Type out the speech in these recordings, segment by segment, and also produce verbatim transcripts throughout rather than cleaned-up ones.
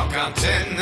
Rockantenne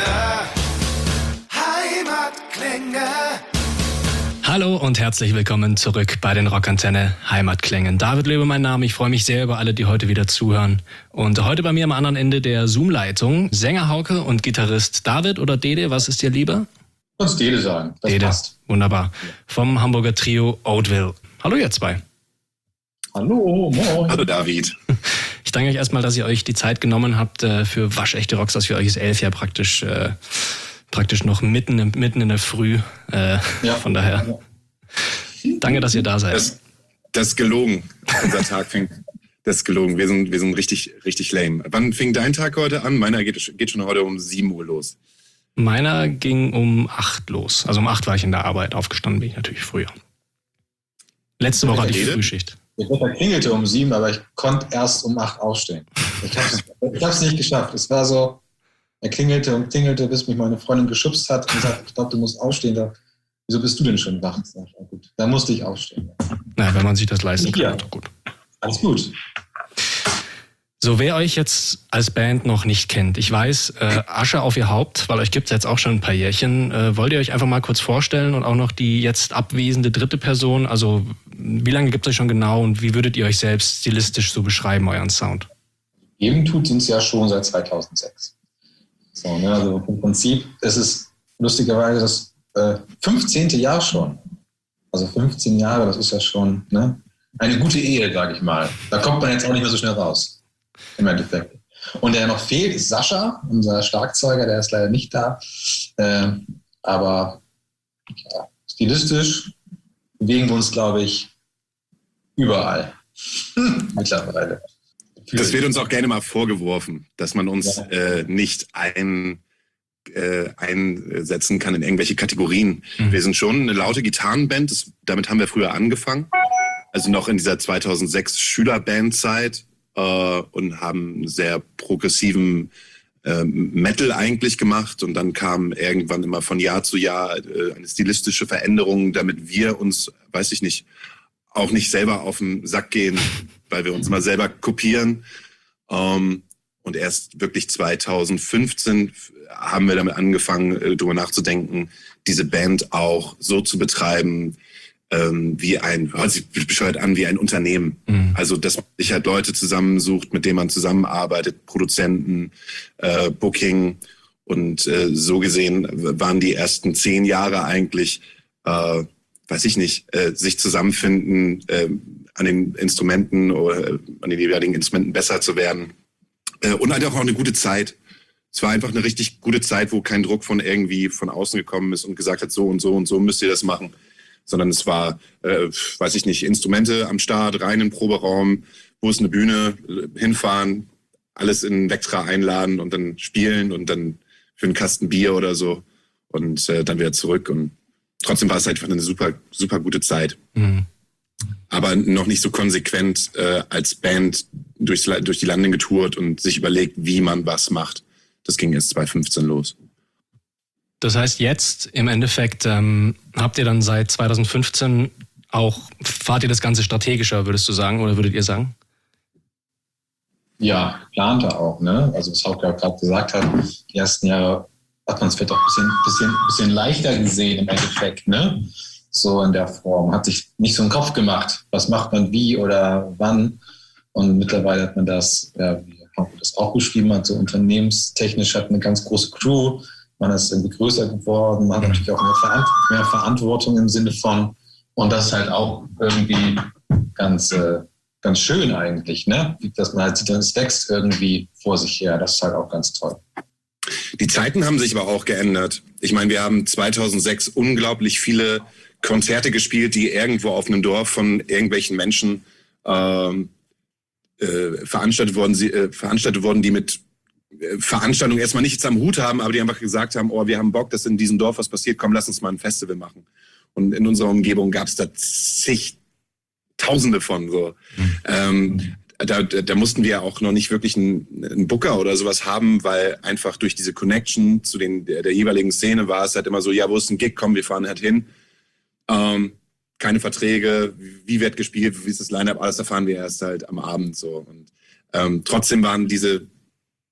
Heimatklänge. Hallo und herzlich willkommen zurück bei den Rockantenne Heimatklängen. David Löbe mein Name, ich freue mich sehr über alle, die heute wieder zuhören. Und heute bei mir am anderen Ende der Zoom-Leitung Sänger Hauke und Gitarrist David oder Dede, was ist dir lieber? Uns Dede sagen, das Dede, passt. Wunderbar. Vom Hamburger Trio Oatville. Hallo ihr zwei. Hallo, moin. Hallo David. Ich danke euch erstmal, dass ihr euch die Zeit genommen habt für waschechte Rockstars. Für euch ist elf ja praktisch... Äh, praktisch noch mitten, im, mitten in der Früh. Äh, ja. Von daher, danke, dass ihr da seid. Das, das ist gelogen. Unser Tag fängt, das ist gelogen. Wir sind, wir sind richtig, richtig lame. Wann fing dein Tag heute an? Meiner geht, geht schon heute um sieben Uhr los. Meiner ging um acht los. Also um acht war ich in der Arbeit. Aufgestanden bin ich natürlich früher. Letzte Woche hatte ich Frühschicht. Der Wetter klingelte um sieben, aber ich konnte erst um acht aufstehen. Ich habe es nicht geschafft. Es war so... Er klingelte und klingelte, bis mich meine Freundin geschubst hat und sagt, ich glaube, du musst aufstehen. Da, wieso bist du denn schon wach? Sag ich, ja, gut. Da musste ich aufstehen. Na, wenn man sich das leisten kann, ja. Doch gut. Alles gut. So, wer euch jetzt als Band noch nicht kennt, ich weiß, äh, Asche auf ihr Haupt, weil euch gibt es jetzt auch schon ein paar Jährchen. Äh, wollt ihr euch einfach mal kurz vorstellen und auch noch die jetzt abwesende dritte Person? Also, wie lange gibt es euch schon genau und wie würdet ihr euch selbst stilistisch so beschreiben, euren Sound? Eben tut uns ja schon seit zweitausendsechs. So, ne, also im Prinzip ist es lustigerweise das äh, fünfzehnte Jahr schon. Also fünfzehn Jahre, das ist ja schon ne, eine gute Ehe, sage ich mal. Da kommt man jetzt auch nicht mehr so schnell raus, im Endeffekt. Und der noch fehlt, ist Sascha, unser Schlagzeuger, der ist leider nicht da. Äh, aber ja, stilistisch bewegen wir uns, glaube ich, überall mittlerweile. Das wird uns auch gerne mal vorgeworfen, dass man uns ja. äh, nicht ein, äh, einsetzen kann in irgendwelche Kategorien. Mhm. Wir sind schon eine laute Gitarrenband, das, damit haben wir früher angefangen. Also noch in dieser zweitausendsechs Schülerbandzeit äh, und haben sehr progressiven äh, Metal eigentlich gemacht. Und dann kam irgendwann immer von Jahr zu Jahr äh, eine stilistische Veränderung, damit wir uns, weiß ich nicht, auch nicht selber auf den Sack gehen, weil wir uns immer selber kopieren. Um, und erst wirklich zweitausendfünfzehn haben wir damit angefangen, darüber nachzudenken, diese Band auch so zu betreiben, ähm, wie ein, hört sich bescheuert an, wie ein Unternehmen. Mhm. Also, dass man sich halt Leute zusammensucht, mit denen man zusammenarbeitet, Produzenten, äh, Booking. Und äh, so gesehen waren die ersten zehn Jahre eigentlich, äh, weiß ich nicht, äh, sich zusammenfinden, äh, an den Instrumenten oder äh, an den jeweiligen Instrumenten besser zu werden. Äh, und halt auch eine gute Zeit. Es war einfach eine richtig gute Zeit, wo kein Druck von irgendwie von außen gekommen ist und gesagt hat, so und so und so müsst ihr das machen. Sondern es war, äh, weiß ich nicht, Instrumente am Start, rein in den Proberaum, wo ist eine Bühne, hinfahren, alles in Vectra einladen und dann spielen und dann für einen Kasten Bier oder so und äh, dann wieder zurück. Und trotzdem war es einfach eine super, super gute Zeit. Mhm. Aber noch nicht so konsequent äh, als Band durchs, durch die Lande getourt und sich überlegt, wie man was macht. Das ging erst zweitausendfünfzehn los. Das heißt, jetzt im Endeffekt ähm, habt ihr dann seit zweitausendfünfzehn auch, fahrt ihr das Ganze strategischer, würdest du sagen, oder würdet ihr sagen? Ja, plante auch, ne? Also was Hauke gerade gesagt hat, die ersten Jahre hat man es vielleicht auch ein bisschen, bisschen, bisschen leichter gesehen im Endeffekt, ne? So in der Form. Hat sich nicht so einen Kopf gemacht, was macht man wie oder wann. Und mittlerweile hat man das, ja, wie Hauke das auch beschrieben hat, so unternehmenstechnisch hat eine ganz große Crew. Man ist irgendwie größer geworden, man hat natürlich auch mehr, Verant- mehr Verantwortung im Sinne von, und das ist halt auch irgendwie ganz, äh, ganz schön eigentlich, ne? Dass man halt sieht, es wächst irgendwie vor sich her. Das ist halt auch ganz toll. Die Zeiten haben sich aber auch geändert. Ich meine, wir haben zweitausendsechs unglaublich viele Konzerte gespielt, die irgendwo auf einem Dorf von irgendwelchen Menschen ähm, äh, veranstaltet worden, äh, veranstaltet worden, die mit äh, Veranstaltungen erstmal nichts am Hut haben, aber die einfach gesagt haben, oh, wir haben Bock, dass in diesem Dorf was passiert, komm, lass uns mal ein Festival machen. Und in unserer Umgebung gab es da zig Tausende von so. Mhm. Ähm, Da, da mussten wir auch noch nicht wirklich einen, einen Booker oder sowas haben, weil einfach durch diese Connection zu den der, der jeweiligen Szene war es halt immer so, ja, wo ist ein Gig, komm, wir fahren halt hin. Ähm, keine Verträge, wie wird gespielt, wie ist das Line-Up, alles erfahren wir erst halt am Abend so. Und ähm, trotzdem waren diese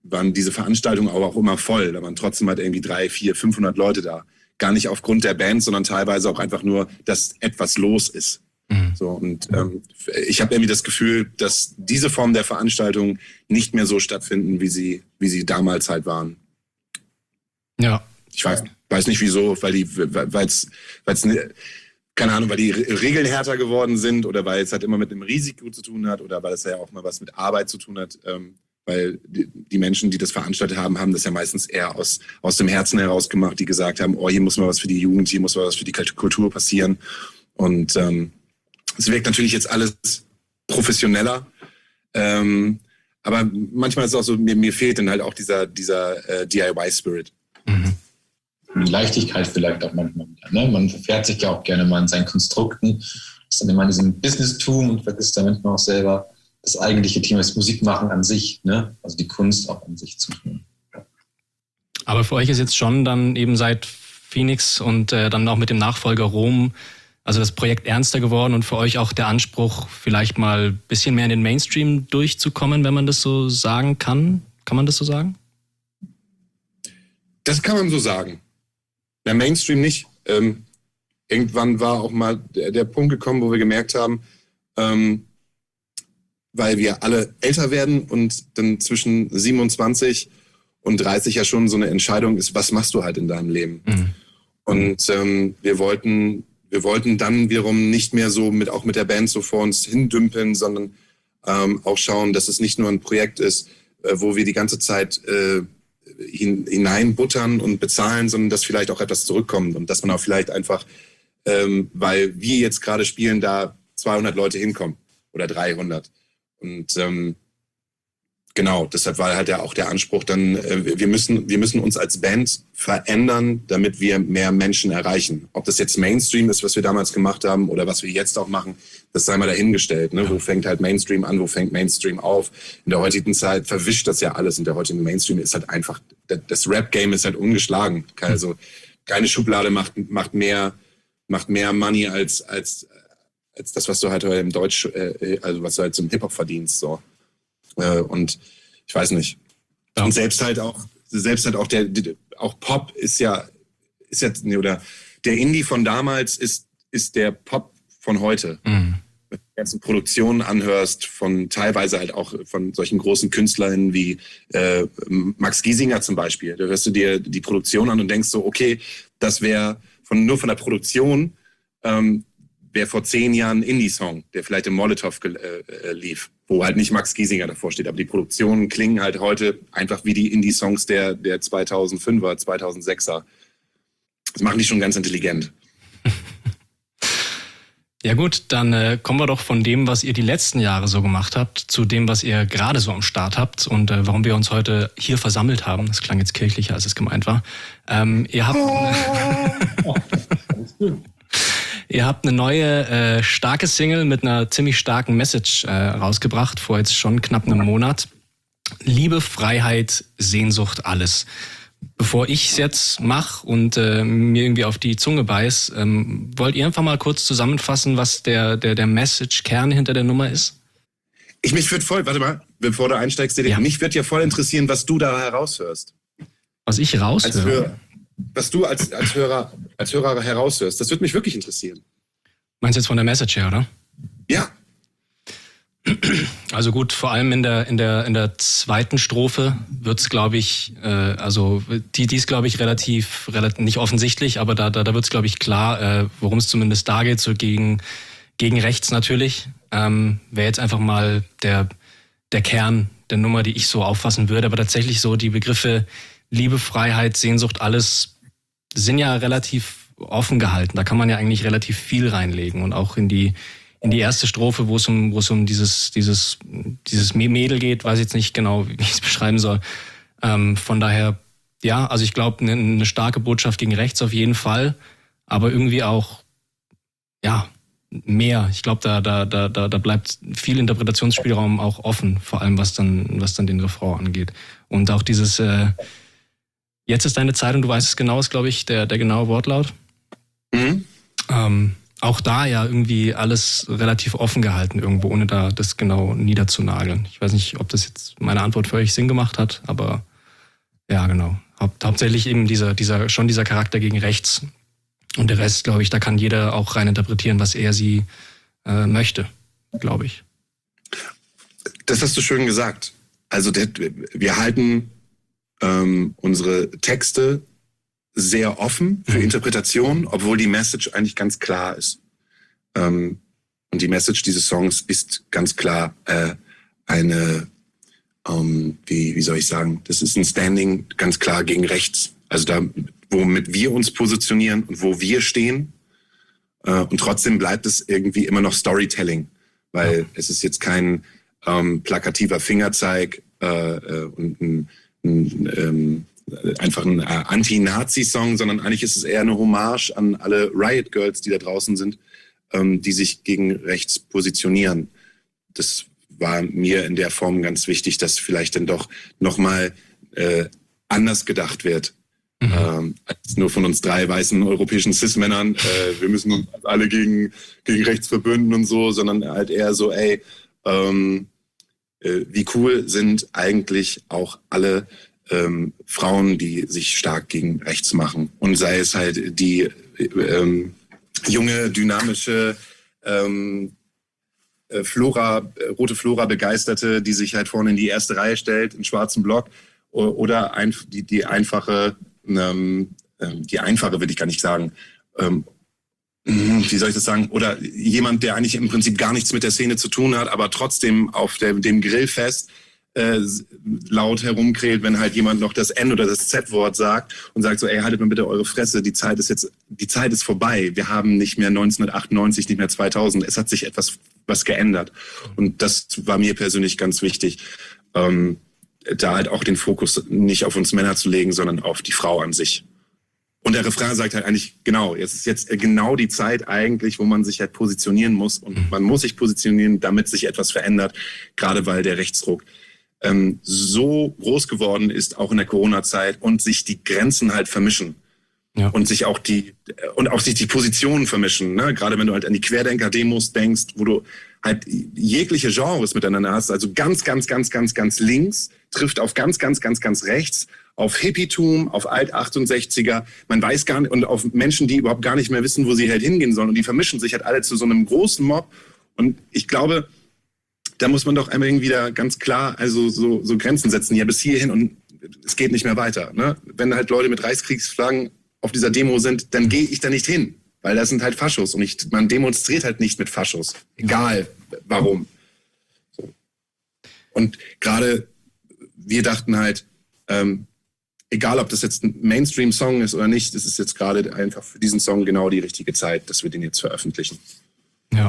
waren diese Veranstaltungen aber auch immer voll. Da waren trotzdem halt irgendwie drei, vier, fünfhundert Leute da. Gar nicht aufgrund der Band, sondern teilweise auch einfach nur, dass etwas los ist. Mhm. So, und ähm, ich habe irgendwie das Gefühl, dass diese Form der Veranstaltung nicht mehr so stattfinden, wie sie, wie sie damals halt waren. Ja. Ich weiß, weiß nicht wieso, weil die, weil es, weil es, keine Ahnung, weil die Regeln härter geworden sind oder weil es halt immer mit einem Risiko zu tun hat oder weil es ja auch mal was mit Arbeit zu tun hat. Ähm, weil die, die Menschen, die das veranstaltet haben, haben das ja meistens eher aus, aus dem Herzen heraus gemacht, die gesagt haben, oh, hier muss mal was für die Jugend, hier muss mal was für die Kultur passieren. Und ähm, es wirkt natürlich jetzt alles professioneller. Ähm, aber manchmal ist es auch so, mir, mir fehlt dann halt auch dieser, dieser äh, D I Y-Spirit. Mhm. Die Leichtigkeit vielleicht auch manchmal wieder. Ne? Man verfährt sich ja auch gerne mal in seinen Konstrukten, ist dann immer in diesem Business-Tum und vergisst dann manchmal auch selber das eigentliche Thema, das Musikmachen an sich, ne? Also die Kunst auch an sich zu tun. Ja. Aber für euch ist jetzt schon dann eben seit Phoenix und äh, dann auch mit dem Nachfolger Rom, also das Projekt ernster geworden und für euch auch der Anspruch, vielleicht mal ein bisschen mehr in den Mainstream durchzukommen, wenn man das so sagen kann. Kann man das so sagen? Das kann man so sagen. Der Mainstream nicht. Ähm, irgendwann war auch mal der, der Punkt gekommen, wo wir gemerkt haben, ähm, weil wir alle älter werden und dann zwischen siebenundzwanzig und dreißig ja schon so eine Entscheidung ist, was machst du halt in deinem Leben? Mhm. Und ähm, wir wollten, wir wollten dann wiederum nicht mehr so mit auch mit der Band so vor uns hindümpeln, sondern ähm, auch schauen, dass es nicht nur ein Projekt ist, äh, wo wir die ganze Zeit äh, hin, hineinbuttern und bezahlen, sondern dass vielleicht auch etwas zurückkommt und dass man auch vielleicht einfach, ähm, weil wir jetzt gerade spielen, da zweihundert Leute hinkommen oder dreihundert. Und ähm, genau, deshalb war halt ja auch der Anspruch dann, äh, wir müssen, wir müssen uns als Band verändern, damit wir mehr Menschen erreichen. Ob das jetzt Mainstream ist, was wir damals gemacht haben oder was wir jetzt auch machen, das sei mal dahingestellt. Ne? Wo fängt halt Mainstream an, wo fängt Mainstream auf? In der heutigen Zeit verwischt das ja alles. In der heutigen Mainstream ist halt einfach, das Rap-Game ist halt ungeschlagen. Also keine Schublade macht, macht mehr, macht mehr Money als, als, als das, was du halt im Deutsch, äh, also was du halt zum Hip-Hop verdienst, so. Äh, und ich weiß nicht. Ja. Und selbst halt auch, selbst halt auch der, der, auch Pop ist ja, ist ja, oder der Indie von damals ist, ist der Pop von heute. Mhm. Wenn du die ganzen Produktionen anhörst, von teilweise halt auch von solchen großen KünstlerInnen wie äh, Max Giesinger zum Beispiel. Da hörst du dir die Produktion an und denkst so, okay, das wäre von, nur von der Produktion, ähm, wäre vor zehn Jahren ein Indie-Song, der vielleicht im Molotow äh, lief, wo halt nicht Max Giesinger davor steht. Aber die Produktionen klingen halt heute einfach wie die Indie-Songs der, der zweitausendfünfer, zweitausendsechser. Das machen die schon ganz intelligent. Ja gut, dann äh, kommen wir doch von dem, was ihr die letzten Jahre so gemacht habt, zu dem, was ihr gerade so am Start habt und äh, warum wir uns heute hier versammelt haben. Das klang jetzt kirchlicher, als es gemeint war. Ähm, ihr habt... Oh. Ihr habt eine neue, äh, starke Single mit einer ziemlich starken Message äh, rausgebracht, vor jetzt schon knapp einem Monat. Liebe, Freiheit, Sehnsucht, alles. Bevor ich es jetzt mache und äh, mir irgendwie auf die Zunge beiß, ähm, wollt ihr einfach mal kurz zusammenfassen, was der, der, der Message-Kern hinter der Nummer ist? Ich mich würde voll, warte mal, bevor du einsteigst, ja. mich würde ja voll interessieren, was du da heraushörst. Was ich raushöre? Was du als, als, Hörer, als Hörer heraushörst, das würde mich wirklich interessieren. Meinst du jetzt von der Message her, oder? Ja. Also gut, vor allem in der, in der, in der zweiten Strophe wird's, glaube ich, äh, also die, die ist, glaube ich, relativ, relativ, nicht offensichtlich, aber da, da, da wird's, glaube ich, klar, äh, worum es zumindest da geht, so gegen, gegen rechts natürlich. Ähm, wäre jetzt einfach mal der, der Kern der Nummer, die ich so auffassen würde, aber tatsächlich so die Begriffe Liebe, Freiheit, Sehnsucht, alles sind ja relativ offen gehalten. Da kann man ja eigentlich relativ viel reinlegen. Und auch in die, in die erste Strophe, wo es um, wo es um dieses, dieses, dieses Mädel geht, weiß ich jetzt nicht genau, wie ich es beschreiben soll. Ähm, von daher, ja, also ich glaube, eine, eine starke Botschaft gegen rechts auf jeden Fall. Aber irgendwie auch, ja, mehr. Ich glaube, da, da, da, da, da bleibt viel Interpretationsspielraum auch offen. Vor allem, was dann, was dann den Refrain angeht. Und auch dieses, äh, jetzt ist deine Zeit und du weißt es genau, ist, glaube ich, der, der genaue Wortlaut. Mhm. Ähm, auch da ja irgendwie alles relativ offen gehalten irgendwo, ohne da das genau niederzunageln. Ich weiß nicht, ob das jetzt meine Antwort für euch Sinn gemacht hat, aber ja, genau. Haupt, hauptsächlich eben dieser, dieser, schon dieser Charakter gegen rechts. Und der Rest, glaube ich, da kann jeder auch rein interpretieren, was er sie äh, möchte, glaube ich. Das hast du schön gesagt. Also der, wir halten ähm, unsere Texte sehr offen für mhm. Interpretation, obwohl die Message eigentlich ganz klar ist. Ähm, und die Message dieses Songs ist ganz klar äh, eine, ähm, wie, wie soll ich sagen, das ist ein Standing ganz klar gegen rechts. Also da, womit wir uns positionieren und wo wir stehen. Äh, und trotzdem bleibt es irgendwie immer noch Storytelling, weil ja. es ist jetzt kein ähm, plakativer Fingerzeig äh, äh, und ein, ein ähm, einfach ein äh, Anti-Nazi-Song, sondern eigentlich ist es eher eine Hommage an alle Riot Girls, die da draußen sind, ähm, die sich gegen rechts positionieren. Das war mir in der Form ganz wichtig, dass vielleicht dann doch nochmal äh, anders gedacht wird. Mhm. Ähm, als nur von uns drei weißen europäischen Cis-Männern, äh, wir müssen uns alle gegen, gegen rechts verbünden und so, sondern halt eher so, ey, ähm, äh, wie cool sind eigentlich auch alle Ähm, Frauen, die sich stark gegen rechts machen. Und sei es halt die ähm, junge, dynamische ähm, äh, Flora, äh, rote Flora-Begeisterte, die sich halt vorne in die erste Reihe stellt, in schwarzen Block, oder ein, die, die einfache, ähm, die einfache will ich gar nicht sagen, ähm, wie soll ich das sagen, oder jemand, der eigentlich im Prinzip gar nichts mit der Szene zu tun hat, aber trotzdem auf der, dem Grillfest Äh, laut herumkräht, wenn halt jemand noch das N oder das Z-Wort sagt und sagt so, ey, haltet mal bitte eure Fresse, die Zeit ist jetzt, die Zeit ist vorbei. Wir haben nicht mehr neunzehnhundertachtundneunzig, nicht mehr zweitausend. Es hat sich etwas was geändert. Und das war mir persönlich ganz wichtig, ähm, da halt auch den Fokus nicht auf uns Männer zu legen, sondern auf die Frau an sich. Und der Refrain sagt halt eigentlich, genau, jetzt ist jetzt genau die Zeit eigentlich, wo man sich halt positionieren muss. Und man muss sich positionieren, damit sich etwas verändert, gerade weil der Rechtsruck ähm, so groß geworden ist, auch in der Corona-Zeit, und sich die Grenzen halt vermischen. Ja. Und sich auch die und auch sich die Positionen vermischen, ne? Gerade wenn du halt an die Querdenker-Demos denkst, wo du halt jegliche Genres miteinander hast, also ganz, ganz, ganz, ganz, ganz links trifft auf ganz, ganz, ganz, ganz rechts, auf Hippietum, auf Alt-achtundsechziger, man weiß gar nicht, und auf Menschen, die überhaupt gar nicht mehr wissen, wo sie halt hingehen sollen, und die vermischen sich halt alle zu so einem großen Mob. Und ich glaube, da muss man doch einmal irgendwie wieder ganz klar also so, so Grenzen setzen, ja, bis hierhin und es geht nicht mehr weiter. Ne? Wenn halt Leute mit Reichskriegsflaggen auf dieser Demo sind, dann gehe ich da nicht hin, weil das sind halt Faschos und ich, man demonstriert halt nicht mit Faschos, egal warum. So. Und gerade wir dachten halt, ähm, egal ob das jetzt ein Mainstream-Song ist oder nicht, es ist jetzt gerade einfach für diesen Song genau die richtige Zeit, dass wir den jetzt veröffentlichen. Ja.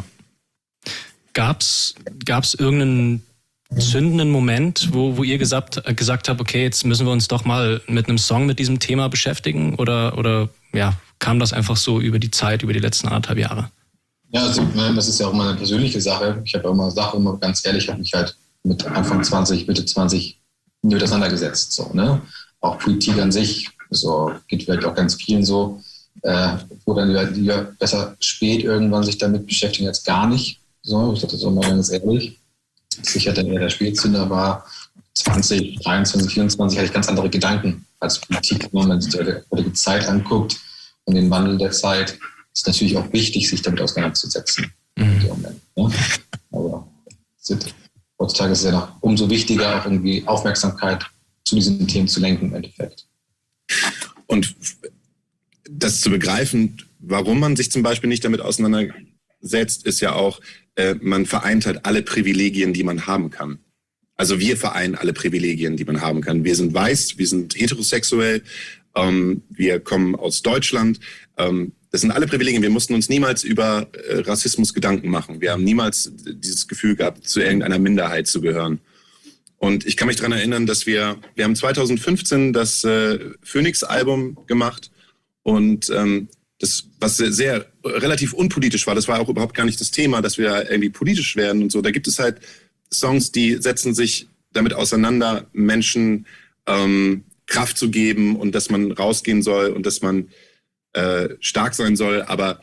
Gab's, gab's irgendeinen zündenden Moment, wo, wo ihr gesagt, gesagt habt, okay, jetzt müssen wir uns doch mal mit einem Song mit diesem Thema beschäftigen? Oder, oder ja, kam das einfach so über die Zeit, über die letzten anderthalb Jahre? Ja, also, das ist ja auch mal eine persönliche Sache. Ich habe immer Sache, immer ganz ehrlich, habe mich halt mit Anfang zwanzig, Mitte zwanzig mit auseinandergesetzt. So, ne? Auch Politik an sich, so geht vielleicht auch ganz vielen so, äh, wo dann die, die besser spät irgendwann sich damit beschäftigen als gar nicht. So, ich sage das auch mal ganz ehrlich. Sicher, dann eher der Spätzünder war. zwanzig, dreiundzwanzig, vierundzwanzig hatte ich ganz andere Gedanken als Politik. Wenn man sich die heutige Zeit anguckt und den Wandel der Zeit, ist natürlich auch wichtig, sich damit auseinanderzusetzen. Mhm. Im Moment, ne? Aber heutzutage ist es ja noch umso wichtiger, auch irgendwie Aufmerksamkeit zu diesen Themen zu lenken im Endeffekt. Und das zu begreifen, warum man sich zum Beispiel nicht damit auseinandersetzt, ist ja auch, äh, man vereint halt alle Privilegien, die man haben kann. Also wir vereinen alle Privilegien, die man haben kann. Wir sind weiß, wir sind heterosexuell, ähm, wir kommen aus Deutschland. Ähm, das sind alle Privilegien. Wir mussten uns niemals über äh, Rassismus Gedanken machen. Wir haben niemals dieses Gefühl gehabt, zu irgendeiner Minderheit zu gehören. Und ich kann mich daran erinnern, dass wir, wir haben zwanzig fünfzehn das äh, Phoenix-Album gemacht und ähm, das, was sehr, sehr relativ unpolitisch war, das war auch überhaupt gar nicht das Thema, dass wir irgendwie politisch werden und so. Da gibt es halt Songs, die setzen sich damit auseinander, Menschen ähm, Kraft zu geben und dass man rausgehen soll und dass man äh, stark sein soll. Aber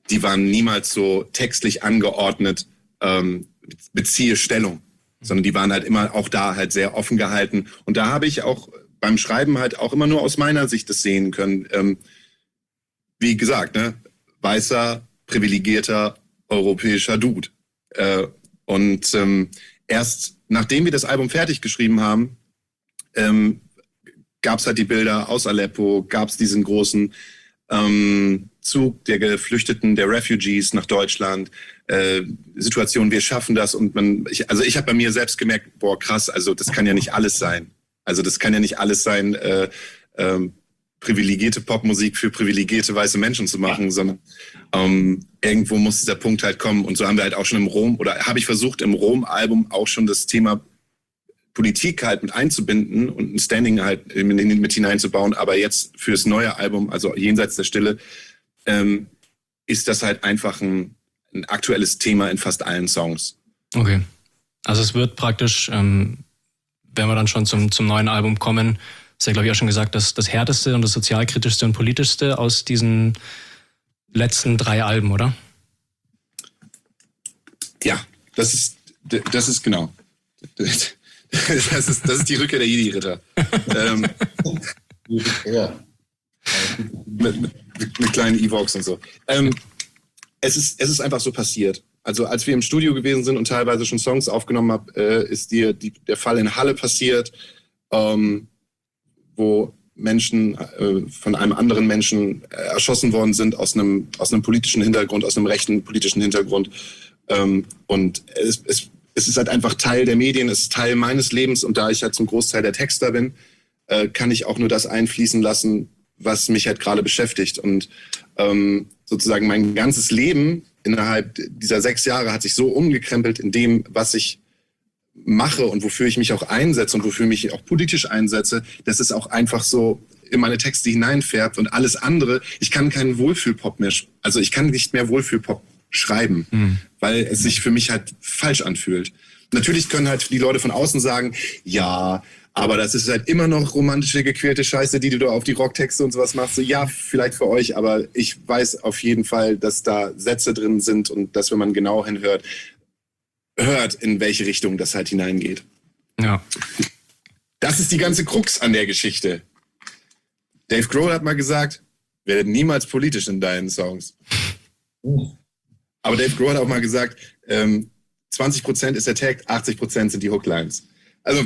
die waren niemals so textlich angeordnet, ähm, beziehe Stellung, sondern die waren halt immer auch da halt sehr offen gehalten. Und da habe ich auch beim Schreiben halt auch immer nur aus meiner Sicht das sehen können. Ähm, wie gesagt, ne, weißer, privilegierter, europäischer Dude. Äh, und ähm, erst nachdem wir das Album fertig geschrieben haben, ähm, gab es halt die Bilder aus Aleppo, gab es diesen großen ähm, Zug der Geflüchteten, der Refugees nach Deutschland, äh, Situation, wir schaffen das. Und man, ich, also ich habe bei mir selbst gemerkt, boah krass, also das kann ja nicht alles sein. Also das kann ja nicht alles sein, äh, ähm, privilegierte Popmusik für privilegierte weiße Menschen zu machen, sondern ähm, irgendwo muss dieser Punkt halt kommen. Und so haben wir halt auch schon im Rom, oder habe ich versucht, im Rom-Album auch schon das Thema Politik halt mit einzubinden und ein Standing halt mit hineinzubauen. Aber jetzt fürs neue Album, also Jenseits der Stille, ähm, ist das halt einfach ein, ein aktuelles Thema in fast allen Songs. Okay. Also es wird praktisch... Ähm wenn wir dann schon zum, zum neuen Album kommen, ist ja, glaube ich, auch schon gesagt, dass das härteste und das sozialkritischste und politischste aus diesen letzten drei Alben, oder? Ja, das ist, das ist genau. Das ist, das ist die Rückkehr der Jedi-Ritter. ähm, ja. mit, mit, mit kleinen Evox und so. Ähm, es ist, es ist einfach so passiert. Also als wir im Studio gewesen sind und teilweise schon Songs aufgenommen haben, äh, ist dir die, der Fall in Halle passiert, ähm, wo Menschen äh, von einem anderen Menschen äh, erschossen worden sind aus einem, aus einem politischen Hintergrund, aus einem rechten politischen Hintergrund. Ähm, und es, es, es ist halt einfach Teil der Medien, es ist Teil meines Lebens. Und da ich halt zum Großteil der Texter bin, äh, kann ich auch nur das einfließen lassen, was mich halt gerade beschäftigt. Und ähm, sozusagen mein ganzes Leben innerhalb dieser sechs Jahre hat sich so umgekrempelt in dem, was ich mache und wofür ich mich auch einsetze und wofür ich mich auch politisch einsetze, dass es auch einfach so in meine Texte hineinfärbt und alles andere. Ich kann keinen Wohlfühlpop mehr, also ich kann nicht mehr Wohlfühlpop schreiben, mhm. weil es sich für mich halt falsch anfühlt. Natürlich können halt die Leute von außen sagen, ja, aber das ist halt immer noch romantische, gequälte Scheiße, die du da auf die Rocktexte und sowas machst. So, ja, vielleicht für euch, aber ich weiß auf jeden Fall, dass da Sätze drin sind und dass, wenn man genau hinhört, hört, in welche Richtung das halt hineingeht. Ja. Das ist die ganze Krux an der Geschichte. Dave Grohl hat mal gesagt, werde niemals politisch in deinen Songs. Aber Dave Grohl hat auch mal gesagt, ähm, zwanzig Prozent ist der Tag, achtzig Prozent sind die Hooklines. Also,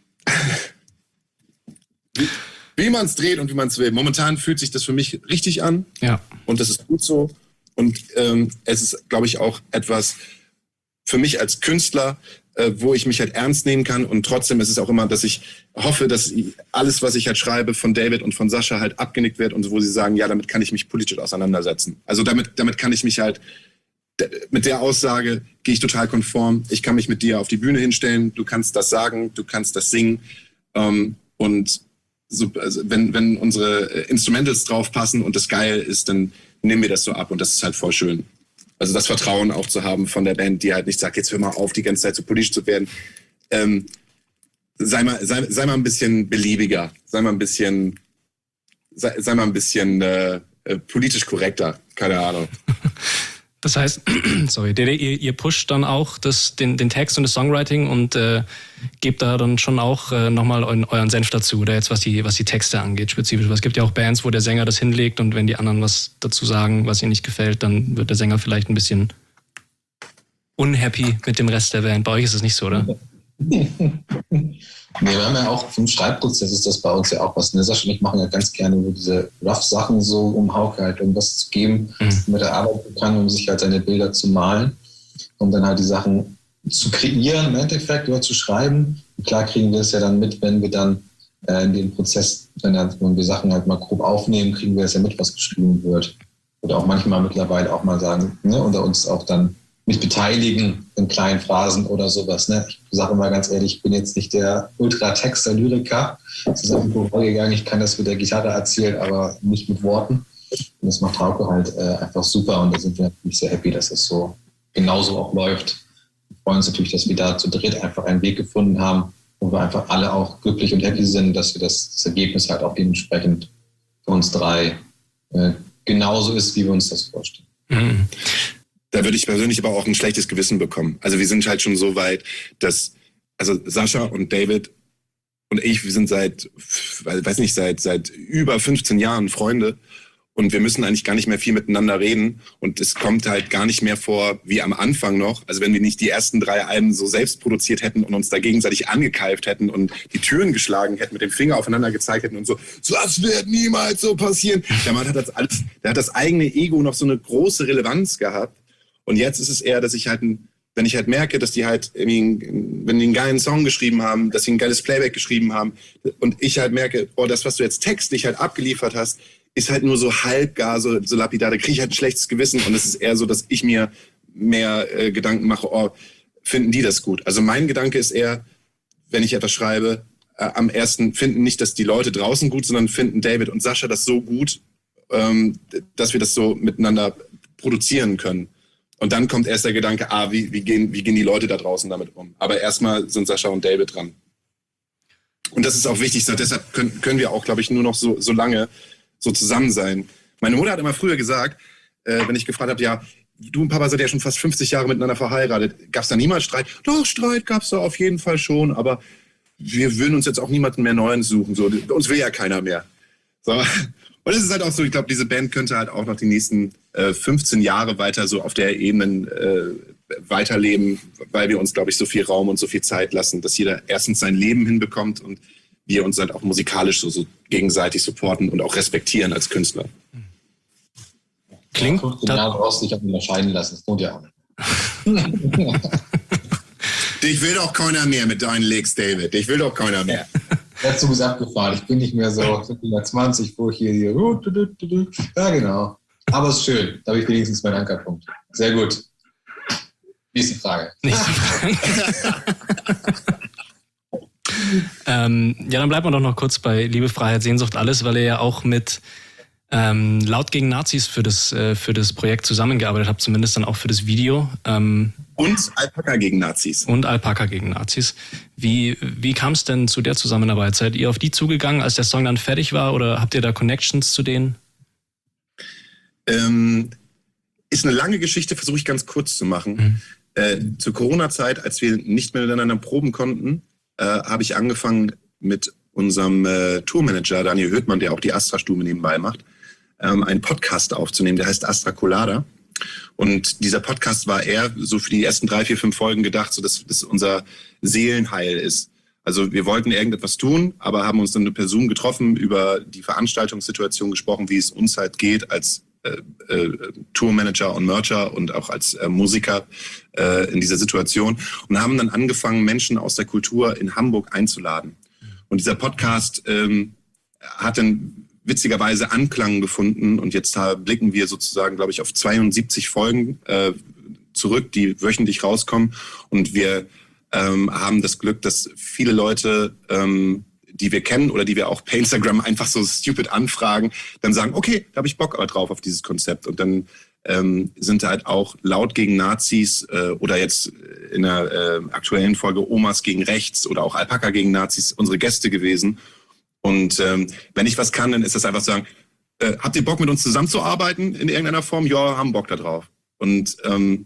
wie, wie man es dreht und wie man es will. Momentan fühlt sich das für mich richtig an. Ja. Und das ist gut so. Und ähm, es ist, glaube ich, auch etwas für mich als Künstler, äh, wo ich mich halt ernst nehmen kann. Und trotzdem ist es auch immer, dass ich hoffe, dass alles, was ich halt schreibe, von David und von Sascha halt abgenickt wird und wo sie sagen, ja, damit kann ich mich politisch auseinandersetzen. Also damit, damit kann ich mich halt, mit der Aussage gehe ich total konform. Ich kann mich mit dir auf die Bühne hinstellen. Du kannst das sagen, du kannst das singen. Ähm, und so, also wenn, wenn unsere Instrumentals draufpassen und das geil ist, dann nehmen wir das so ab. Und das ist halt voll schön. Also das Vertrauen auch zu haben von der Band, die halt nicht sagt, jetzt hör mal auf, die ganze Zeit so politisch zu werden. Ähm, sei mal, sei, sei mal ein bisschen beliebiger. Sei mal ein bisschen, sei, sei mal ein bisschen äh, politisch korrekter. Keine Ahnung. Das heißt, sorry, ihr, ihr pusht dann auch das, den, den Text und das Songwriting und äh, gebt da dann schon auch äh, nochmal euren, euren Senf dazu, oder jetzt was die, was die Texte angeht, spezifisch. Es gibt ja auch Bands, wo der Sänger das hinlegt und wenn die anderen was dazu sagen, was ihnen nicht gefällt, dann wird der Sänger vielleicht ein bisschen unhappy mit dem Rest der Band. Bei euch ist es nicht so, oder? Nee, wir haben ja auch vom Schreibprozess ist das bei uns ja auch was. Ne? Sascha und ich machen ja ganz gerne so diese Rough-Sachen so, um Hauke halt irgendwas zu geben, mhm. damit er arbeiten kann, um sich halt seine Bilder zu malen, um dann halt die Sachen zu kreieren im Endeffekt oder zu schreiben. Und klar kriegen wir es ja dann mit, wenn wir dann äh, in dem Prozess, wenn, halt, wenn wir Sachen halt mal grob aufnehmen, kriegen wir es ja mit, was geschrieben wird. Oder auch manchmal mittlerweile auch mal sagen, ne, unter uns auch dann mit beteiligen in kleinen Phrasen oder sowas. Ne? Ich sage mal ganz ehrlich, ich bin jetzt nicht der Ultra-Texter, Lyriker. Es ist irgendwo vorgegangen, ich kann das mit der Gitarre erzählen, aber nicht mit Worten. Und das macht Hauke halt äh, einfach super und da sind wir natürlich sehr happy, dass es so genauso auch läuft. Wir freuen uns natürlich, dass wir da zu dritt einfach einen Weg gefunden haben, wo wir einfach alle auch glücklich und happy sind, dass wir das, das Ergebnis halt auch dementsprechend für uns drei äh, genauso ist, wie wir uns das vorstellen. Mhm. Da würde ich persönlich aber auch ein schlechtes Gewissen bekommen. Also wir sind halt schon so weit, dass, also Sascha und David und ich, wir sind seit, weiß nicht, seit, seit über fünfzehn Jahren Freunde und wir müssen eigentlich gar nicht mehr viel miteinander reden und es kommt halt gar nicht mehr vor wie am Anfang noch. Also wenn wir nicht die ersten drei Alben so selbst produziert hätten und uns da gegenseitig angekeift hätten und die Türen geschlagen hätten, mit dem Finger aufeinander gezeigt hätten und so, so das wird niemals so passieren. Der Mann hat das alles, der hat das eigene Ego noch so eine große Relevanz gehabt. Und jetzt ist es eher, dass ich halt, wenn ich halt merke, dass die halt, irgendwie, wenn die einen geilen Song geschrieben haben, dass sie ein geiles Playback geschrieben haben und ich halt merke, oh, das, was du jetzt textlich halt abgeliefert hast, ist halt nur so halbgar, so, so lapidar, da kriege ich halt ein schlechtes Gewissen und es ist eher so, dass ich mir mehr äh, Gedanken mache, oh, finden die das gut? Also mein Gedanke ist eher, wenn ich etwas schreibe, äh, am ersten finden nicht, dass die Leute draußen gut, sondern finden David und Sascha das so gut, ähm, dass wir das so miteinander produzieren können. Und dann kommt erst der Gedanke, ah, wie, wie, gehen, wie gehen die Leute da draußen damit um? Aber erstmal sind Sascha und David dran. Und das ist auch wichtig, so, deshalb können, können wir auch, glaube ich, nur noch so, so lange so zusammen sein. Meine Mutter hat immer früher gesagt, äh, wenn ich gefragt habe, ja, du und Papa seid ja schon fast fünfzig Jahre miteinander verheiratet, gab es da niemals Streit? Doch, Streit gab es da auf jeden Fall schon, aber wir würden uns jetzt auch niemanden mehr Neuen suchen. So, uns will ja keiner mehr. So. Und es ist halt auch so, ich glaube, diese Band könnte halt auch noch die nächsten äh, fünfzehn Jahre weiter so auf der Ebene äh, weiterleben, weil wir uns, glaube ich, so viel Raum und so viel Zeit lassen, dass jeder erstens sein Leben hinbekommt und wir uns halt auch musikalisch so, so gegenseitig supporten und auch respektieren als Künstler. Klingt... Ja, fünfzehn Jahre brauchst du dich auch unterscheiden lassen, das tut ja auch nicht. Dich will doch keiner mehr mit deinen Licks, David. Dich will doch keiner mehr. Der Zug ist abgefahren. Ich bin nicht mehr so hundertzwanzig, wo ich hier die... Ja, genau. Aber es ist schön. Da habe ich wenigstens meinen Ankerpunkt. Sehr gut. Nächste Frage. Nächste Frage. ähm, ja, dann bleibt man doch noch kurz bei Liebe, Freiheit, Sehnsucht, alles, weil ihr ja auch mit ähm, Laut gegen Nazis für das, äh, für das Projekt zusammengearbeitet habt, zumindest dann auch für das Video. Ähm, und Alpaka gegen Nazis. Und Alpaka gegen Nazis. Wie, wie kam es denn zu der Zusammenarbeit? Seid ihr auf die zugegangen, als der Song dann fertig war, oder habt ihr da Connections zu denen? Ähm, ist eine lange Geschichte, versuche ich ganz kurz zu machen. Mhm. Äh, zur Corona-Zeit, als wir nicht mehr miteinander proben konnten, äh, habe ich angefangen mit unserem äh, Tourmanager Daniel Höhtmann, der auch die Astra-Stube nebenbei macht, ähm, einen Podcast aufzunehmen, der heißt Astra Colada. Und dieser Podcast war eher so für die ersten drei, vier, fünf Folgen gedacht, so dass das unser Seelenheil ist. Also wir wollten irgendetwas tun, aber haben uns dann per Zoom getroffen, über die Veranstaltungssituation gesprochen, wie es uns halt geht als äh, äh, Tourmanager und Mercher und auch als äh, Musiker äh, in dieser Situation und haben dann angefangen, Menschen aus der Kultur in Hamburg einzuladen. Und dieser Podcast ähm, hat dann witzigerweise Anklang gefunden und jetzt blicken wir sozusagen, glaube ich, auf zweiundsiebzig Folgen äh, zurück, die wöchentlich rauskommen und wir ähm, haben das Glück, dass viele Leute, ähm, die wir kennen oder die wir auch per Instagram einfach so stupid anfragen, dann sagen, okay, da habe ich Bock drauf auf dieses Konzept und dann ähm, sind halt auch Laut gegen Nazis äh, oder jetzt in der äh, aktuellen Folge Omas gegen Rechts oder auch Alpaka gegen Nazis unsere Gäste gewesen. Und ähm, wenn ich was kann, dann ist das einfach sagen, äh, habt ihr Bock mit uns zusammenzuarbeiten in irgendeiner Form? Ja, haben Bock da drauf. Und ähm,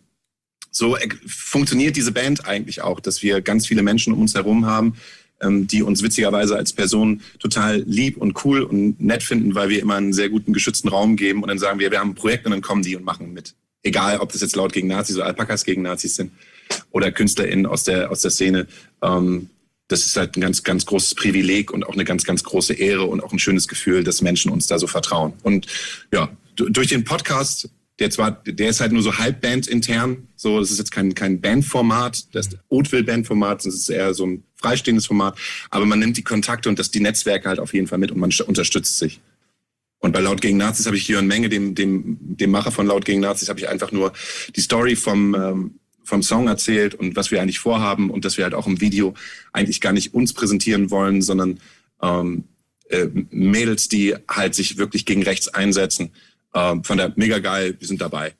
so äh, funktioniert diese Band eigentlich auch, dass wir ganz viele Menschen um uns herum haben, ähm, die uns witzigerweise als Person total lieb und cool und nett finden, weil wir immer einen sehr guten geschützten Raum geben und dann sagen wir, wir haben ein Projekt und dann kommen die und machen mit. Egal, ob das jetzt Laut gegen Nazis oder Alpakas gegen Nazis sind oder KünstlerInnen aus der, aus der Szene. Ähm, Das ist halt ein ganz, ganz großes Privileg und auch eine ganz, ganz große Ehre und auch ein schönes Gefühl, dass Menschen uns da so vertrauen. Und ja, durch den Podcast, der zwar, der ist halt nur so halb bandintern, so, das ist jetzt kein, kein Bandformat, das Hauteville-Bandformat, das ist eher so ein freistehendes Format, aber man nimmt die Kontakte und das, die Netzwerke halt auf jeden Fall mit und man unterstützt sich. Und bei Laut gegen Nazis habe ich Jörn Menge, dem, dem, dem Macher von Laut gegen Nazis, habe ich einfach nur die Story vom, ähm, vom Song erzählt und was wir eigentlich vorhaben und dass wir halt auch im Video eigentlich gar nicht uns präsentieren wollen, sondern ähm, äh, Mädels, die halt sich wirklich gegen rechts einsetzen. Ähm, von der mega geil, wir sind dabei.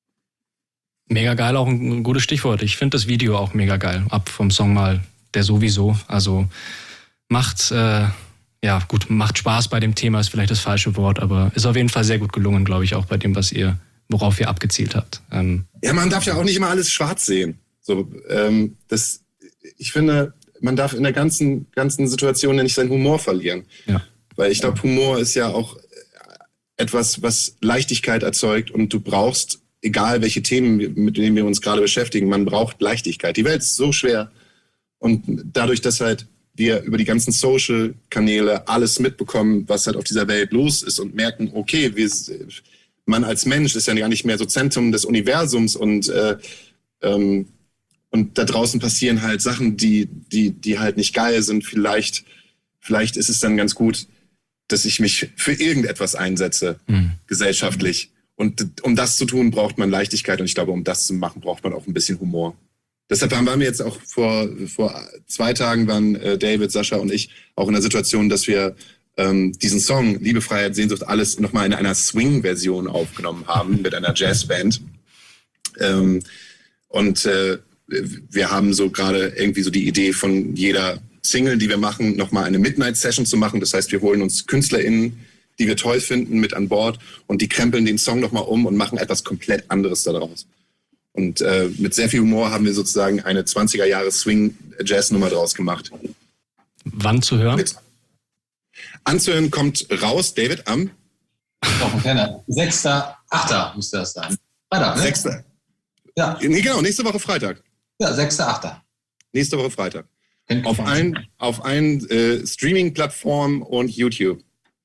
Mega geil, auch ein gutes Stichwort. Ich finde das Video auch mega geil. Ab vom Song mal, der sowieso. Also macht, äh, ja gut, macht Spaß bei dem Thema, ist vielleicht das falsche Wort, aber ist auf jeden Fall sehr gut gelungen, glaube ich, auch bei dem, was ihr worauf ihr abgezielt habt. Ähm, ja, man darf ja auch nicht immer alles schwarz sehen. So, ähm, das, ich finde, man darf in der ganzen, ganzen Situation ja nicht seinen Humor verlieren. Ja. Weil ich glaube, Humor ist ja auch etwas, was Leichtigkeit erzeugt und du brauchst, egal welche Themen, mit denen wir uns gerade beschäftigen, man braucht Leichtigkeit. Die Welt ist so schwer und dadurch, dass halt wir über die ganzen Social-Kanäle alles mitbekommen, was halt auf dieser Welt los ist und merken, okay, wir, man als Mensch ist ja gar nicht mehr so Zentrum des Universums und äh, ähm, und da draußen passieren halt Sachen, die die die halt nicht geil sind. Vielleicht vielleicht ist es dann ganz gut, dass ich mich für irgendetwas einsetze, mhm. gesellschaftlich. Und um das zu tun, braucht man Leichtigkeit. Und ich glaube, um das zu machen, braucht man auch ein bisschen Humor. Deshalb waren wir jetzt auch vor, vor zwei Tagen, waren äh, David, Sascha und ich auch in der Situation, dass wir ähm, diesen Song Liebe, Freiheit, Sehnsucht, alles nochmal in einer Swing-Version aufgenommen haben mit einer Jazzband. Ähm, und äh, wir haben so gerade irgendwie so die Idee von jeder Single, die wir machen, nochmal eine Midnight-Session zu machen. Das heißt, wir holen uns KünstlerInnen, die wir toll finden, mit an Bord und die krempeln den Song nochmal um und machen etwas komplett anderes daraus. Und äh, mit sehr viel Humor haben wir sozusagen eine zwanziger-Jahre-Swing-Jazz-Nummer draus gemacht. Wann zu hören? Mit Anzuhören kommt raus, David, am sechster achter müsste das sein. Freitag, ne? sechster Ja. Nee, genau, nächste Woche Freitag. Ja, sechster achter Nächste Woche Freitag. Auf allen auf allen äh, Streaming-Plattformen und YouTube.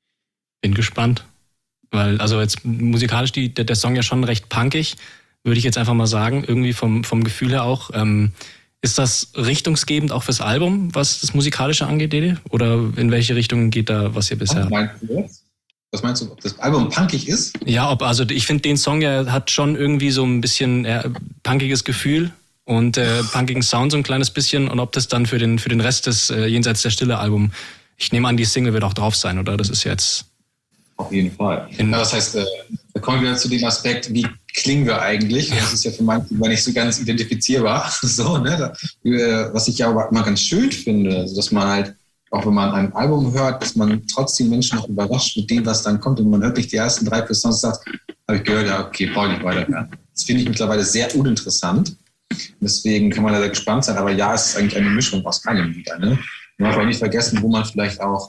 Bin gespannt. Weil, also jetzt musikalisch, die, der, der Song ja schon recht punkig, würde ich jetzt einfach mal sagen, irgendwie vom, vom Gefühl her auch. Ähm, ist das richtungsgebend auch fürs Album, was das Musikalische angeht, Dede? Oder in welche Richtung geht da, was ihr bisher... Was meinst du jetzt? Was meinst du, ob das Album punkig ist? Ja, ob, also ich finde, den Song, der hat schon irgendwie so ein bisschen äh, punkiges Gefühl und äh, punkigen Sound so ein kleines bisschen. Und ob das dann für den, für den Rest des äh, Jenseits der Stille Album, ich nehme an, die Single wird auch drauf sein, oder? Das ist jetzt... Auf jeden Fall. Ja, das heißt, äh, da kommen wir zu dem Aspekt, wie klingen wir eigentlich? Das ist ja für manche nicht so ganz identifizierbar. So, ne? Da, äh, was ich ja aber immer ganz schön finde, also dass man halt, auch wenn man ein Album hört, dass man trotzdem Menschen noch überrascht mit dem, was dann kommt. Und man hört nicht die ersten drei, vier Songs und sagt, habe ich gehört, ja, okay, brauche ich nicht weiterhören. Das finde ich mittlerweile sehr uninteressant. Deswegen kann man da sehr gespannt sein. Aber ja, es ist eigentlich eine Mischung aus allem wieder. Ne? Man darf auch nicht vergessen, wo man vielleicht auch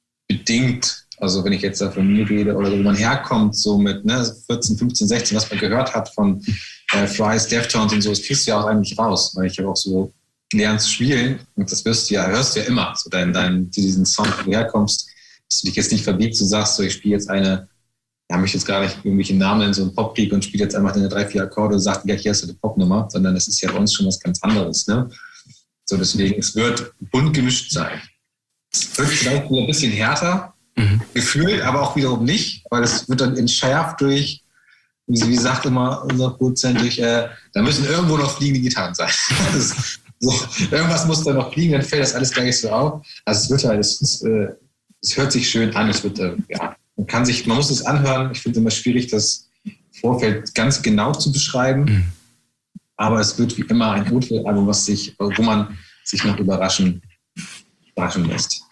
bedingt, also wenn ich jetzt da von mir rede oder wo man herkommt, so mit ne, vierzehn, fünfzehn, sechzehn, was man gehört hat von äh, Fries, Deftones und so, das kriegst du ja auch eigentlich raus, weil ich ja auch so gelernt zu spielen und das wirst du ja, hörst du ja immer, so dein, dein, diesen Song, wo du herkommst, dass du dich jetzt nicht verbiegst, du sagst so, ich spiele jetzt eine, ja, möchte jetzt gar nicht irgendwelche Namen nennen, so ein Popkrieg und spiele jetzt einfach deine drei, vier Akkorde und sagt, ja, hier hast du eine Popnummer, sondern das ist ja bei uns schon was ganz anderes, ne? So, deswegen, es wird bunt gemischt sein. Es wird vielleicht wieder ein bisschen härter, Mhm. gefühlt, aber auch wiederum nicht, weil es wird dann entschärft durch, wie, wie sagt immer unser Produzent, durch, äh, da müssen irgendwo noch fliegende Gitarren sein. ist, so, irgendwas muss da noch fliegen, dann fällt das alles gleich so auf. Also es wird halt, es, ist, äh, es hört sich schön an, es wird, äh, ja, man kann sich, man muss es anhören. Ich finde es immer schwierig, das Vorfeld ganz genau zu beschreiben, mhm. aber es wird wie immer ein Wohlfühlalbum, was sich, wo man sich noch überraschen, überraschen lässt.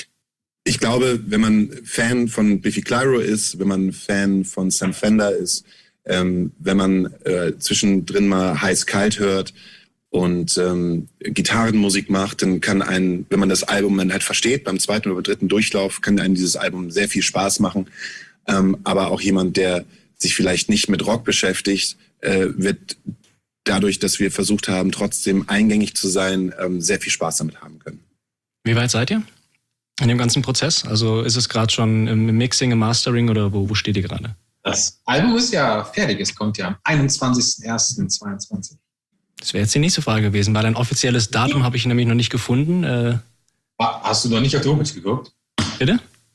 Ich glaube, wenn man Fan von Biffy Clyro ist, wenn man Fan von Sam Fender ist, ähm, wenn man äh, zwischendrin mal heiß-kalt hört und ähm, Gitarrenmusik macht, dann kann einen, wenn man das Album dann halt versteht, beim zweiten oder dritten Durchlauf, kann einem dieses Album sehr viel Spaß machen. Ähm, aber auch jemand, der sich vielleicht nicht mit Rock beschäftigt, äh, wird dadurch, dass wir versucht haben, trotzdem eingängig zu sein, ähm, sehr viel Spaß damit haben können. Wie weit seid ihr in dem ganzen Prozess? Also ist es gerade schon im Mixing, im Mastering oder wo, wo steht ihr gerade? Das Album ist ja fertig, es kommt ja am einundzwanzigster erster zweiundzwanzig. Das wäre jetzt die nächste Frage gewesen, weil ein offizielles Datum habe ich nämlich noch nicht gefunden. Äh Hast du noch nicht auf die Homepage geguckt? Bitte?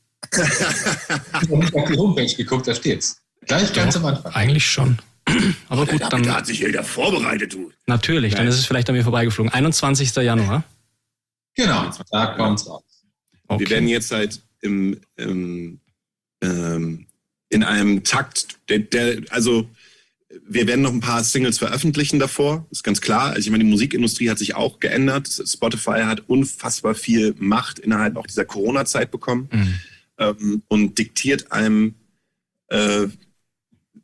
Ich habe noch nicht auf die Homepage geguckt, da steht's. Gleich ganz Doch, am Anfang. Eigentlich schon. Aber oh, gut, da, dann... Da hat sich jeder vorbereitet, du. Natürlich, dann ist es vielleicht an mir vorbeigeflogen. einundzwanzigster Januar. Genau, da kommt's raus. Okay. Wir werden jetzt halt im, im, ähm, in einem Takt, der, der, also wir werden noch ein paar Singles veröffentlichen davor, ist ganz klar. Also ich meine, die Musikindustrie hat sich auch geändert. Spotify hat unfassbar viel Macht innerhalb auch dieser Corona-Zeit bekommen mhm. ähm, und diktiert einem, äh,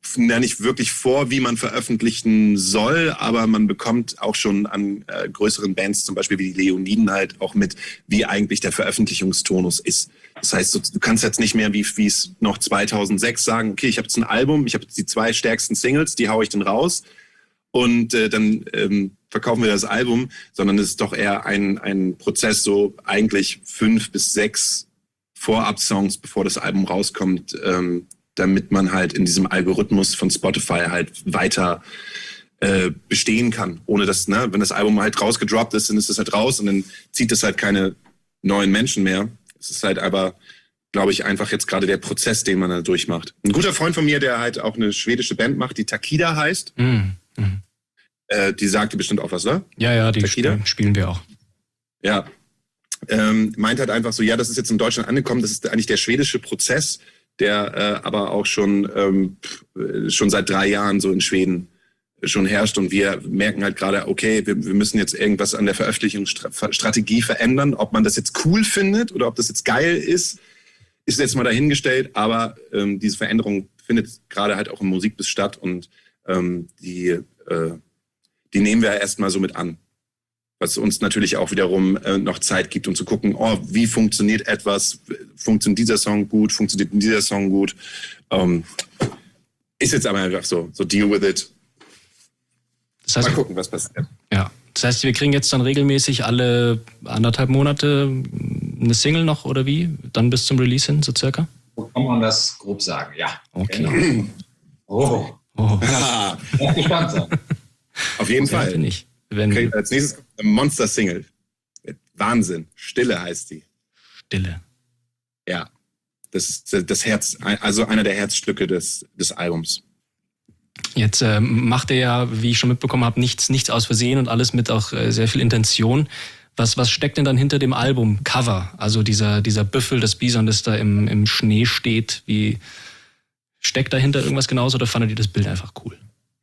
ja nicht wirklich vor, wie man veröffentlichen soll, aber man bekommt auch schon an äh, größeren Bands, zum Beispiel wie die Leoniden, halt auch mit, wie eigentlich der Veröffentlichungstonus ist. Das heißt, du kannst jetzt nicht mehr, wie wie es noch zweitausendsechs sagen, okay, ich habe jetzt ein Album, ich habe jetzt die zwei stärksten Singles, die haue ich dann raus und äh, dann ähm, verkaufen wir das Album, sondern es ist doch eher ein, ein Prozess, so eigentlich fünf bis sechs Vorab-Songs, bevor das Album rauskommt, ähm, damit man halt in diesem Algorithmus von Spotify halt weiter äh, bestehen kann. Ohne dass, ne, wenn das Album halt rausgedroppt ist, dann ist es halt raus und dann zieht es halt keine neuen Menschen mehr. Es ist halt aber, glaube ich, einfach jetzt gerade der Prozess, den man da durchmacht. Ein guter Freund von mir, der halt auch eine schwedische Band macht, die Takida heißt, mm, mm. Äh, die sagte bestimmt auch was, ne? Ja, ja, die spielen, spielen wir auch. Ja, ähm, meint halt einfach so, ja, das ist jetzt in Deutschland angekommen, das ist eigentlich der schwedische Prozess, der äh, aber auch schon, ähm, schon seit drei Jahren so in Schweden schon herrscht. Und wir merken halt gerade, okay, wir, wir müssen jetzt irgendwas an der Veröffentlichungsstrategie verändern. Ob man das jetzt cool findet oder ob das jetzt geil ist, ist jetzt mal dahingestellt. Aber ähm, diese Veränderung findet gerade halt auch im Musikbiz statt und ähm, die, äh, die nehmen wir erstmal so mit an. Was uns natürlich auch wiederum äh, noch Zeit gibt, um zu gucken, oh, wie funktioniert etwas, funktioniert dieser Song gut, funktioniert dieser Song gut. Ähm, ist jetzt aber einfach so, so deal with it. Das heißt, mal gucken, was passiert. Ja, das heißt, wir kriegen jetzt dann regelmäßig alle anderthalb Monate eine Single noch oder wie? Dann bis zum Release hin, so circa? So kann man das grob sagen, ja. Okay. Genau. Oh, Oh. ja. Lass gespannt sein. Auf jeden Ja, Fall. finde ich. Wenn Okay, als nächstes kommt eine Monster-Single. Wahnsinn. Stille heißt die. Stille. Ja. Das ist das Herz, also einer der Herzstücke des, des Albums. Jetzt äh, macht er ja, wie ich schon mitbekommen habe, nichts, nichts aus Versehen und alles mit auch äh, sehr viel Intention. Was, was steckt denn dann hinter dem Album-Cover? Also dieser, dieser Büffel, das Bison, das da im, im Schnee steht. Wie steckt dahinter irgendwas genauso oder fandet ihr das Bild einfach cool?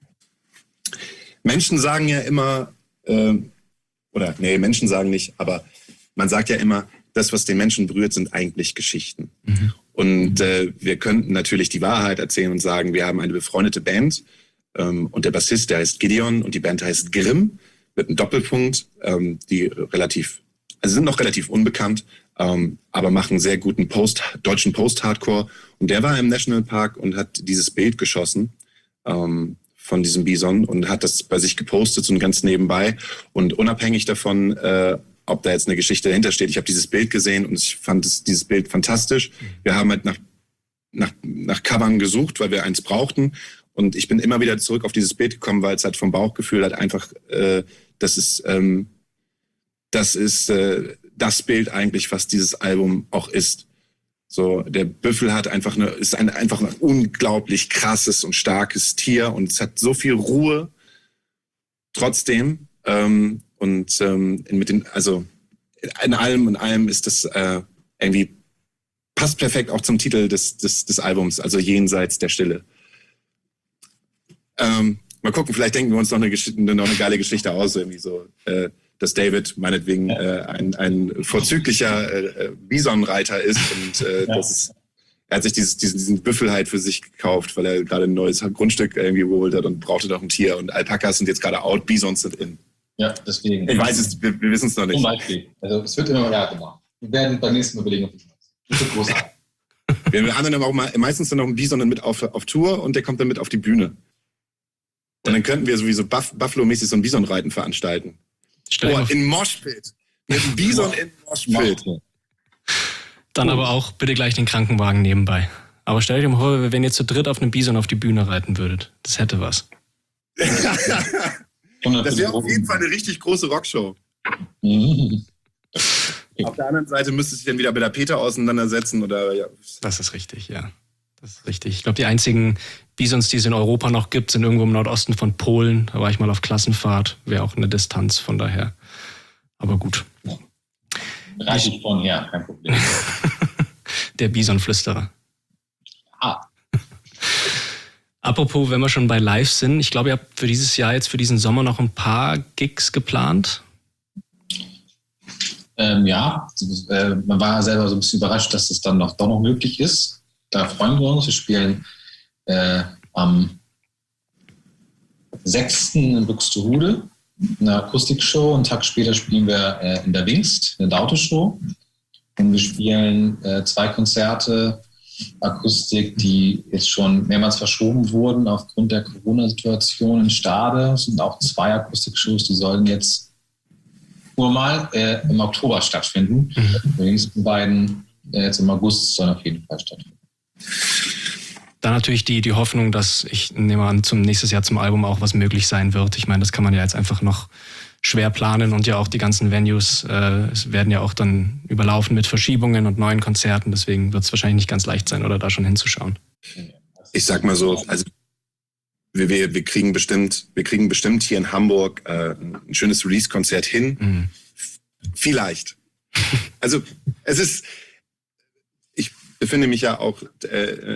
Menschen sagen ja immer, äh, oder nee, Menschen sagen nicht, aber man sagt ja immer, das, was den Menschen berührt, sind eigentlich Geschichten. Mhm. Und äh, wir könnten natürlich die Wahrheit erzählen und sagen, wir haben eine befreundete Band ähm, und der Bassist, der heißt Gideon und die Band heißt Grimm mit einem Doppelpunkt, ähm, die relativ, also sind noch relativ unbekannt, ähm, aber machen sehr guten Post, deutschen Post-Hardcore. Und der war im Nationalpark und hat dieses Bild geschossen ähm, von diesem Bison und hat das bei sich gepostet, so ganz nebenbei. Und unabhängig davon, äh, ob da jetzt eine Geschichte dahinter steht, ich habe dieses Bild gesehen und ich fand das, dieses Bild fantastisch. Wir haben halt nach, nach, nach Covern gesucht, weil wir eins brauchten. Und ich bin immer wieder zurück auf dieses Bild gekommen, weil es halt vom Bauchgefühl halt einfach, äh, das ist, ähm, das ist äh, das Bild eigentlich, was dieses Album auch ist. So, der Büffel hat einfach eine, ist ein, einfach ein unglaublich krasses und starkes Tier und es hat so viel Ruhe trotzdem. Ähm, und ähm, mit den, also in allem und allem ist das äh, irgendwie, passt perfekt auch zum Titel des, des, des Albums, also Jenseits der Stille. Ähm, mal gucken, vielleicht denken wir uns noch eine, Geschichte, noch eine geile Geschichte aus, irgendwie so, äh, dass David meinetwegen äh, ein, ein vorzüglicher äh, Bisonreiter ist und äh, ja. das ist, er hat sich dieses, diesen, diesen Büffel halt für sich gekauft, weil er gerade ein neues Grundstück irgendwie geholt hat und brauchte doch ein Tier und Alpakas sind jetzt gerade out, Bisons sind in. Ja, deswegen. Ich weiß es, wir, wir wissen es noch nicht. Zum Beispiel. Also es wird immer, ja genau. Wir werden beim nächsten Mal überlegen, ob ich das. Das wird großartig. Wir haben dann auch mal, meistens dann noch einen Bison mit auf, auf Tour und der kommt dann mit auf die Bühne. Und dann könnten wir sowieso Buff, Buffalo-mäßig so ein Bisonreiten veranstalten. Oh, in Moshpit. Wir haben Bison in Moshpit. Dann oh. aber auch bitte gleich den Krankenwagen nebenbei. Aber stell dir mal vor, wenn ihr zu dritt auf einem Bison auf die Bühne reiten würdet. Das hätte was. Das wäre auf jeden Fall eine richtig große Rockshow. Mhm. Auf der anderen Seite müsste sich dann wieder mit der Peter auseinandersetzen. Oder, ja. Das ist richtig, ja. Das ist richtig. Ich glaube, die einzigen Bisons, die es in Europa noch gibt, sind irgendwo im Nordosten von Polen. Da war ich mal auf Klassenfahrt. Wäre auch eine Distanz von daher. Aber gut. Reich ich von her, kein Problem. Der Bisonflüsterer. Ah. Apropos, wenn wir schon bei Live sind, ich glaube, ihr habt für dieses Jahr jetzt für diesen Sommer noch ein paar Gigs geplant. Ähm, ja, äh, man war selber so ein bisschen überrascht, dass es dann noch, doch noch möglich ist. Da freuen wir uns. Wir spielen äh, am sechsten in Buxtehude, eine Akustikshow. Einen Tag später spielen wir äh, in der Wingst, eine Daute-Show. Und wir spielen äh, zwei Konzerte Akustik, die jetzt schon mehrmals verschoben wurden aufgrund der Corona-Situation in Stade. Es sind auch zwei Akustikshows, die sollen jetzt nur mal äh, im Oktober stattfinden. Mhm. Die nächsten beiden äh, jetzt im August sollen auf jeden Fall stattfinden. Dann natürlich die, die Hoffnung, dass ich nehme an, zum nächstes Jahr zum Album auch was möglich sein wird. Ich meine, das kann man ja jetzt einfach noch schwer planen und ja auch die ganzen Venues äh, werden ja auch dann überlaufen mit Verschiebungen und neuen Konzerten. Deswegen wird es wahrscheinlich nicht ganz leicht sein, oder da schon hinzuschauen. Ich sag mal so, also wir, wir, wir kriegen bestimmt, wir kriegen bestimmt hier in Hamburg äh, ein schönes Release-Konzert hin. Mhm. Vielleicht. Also es ist, ich befinde mich ja auch äh,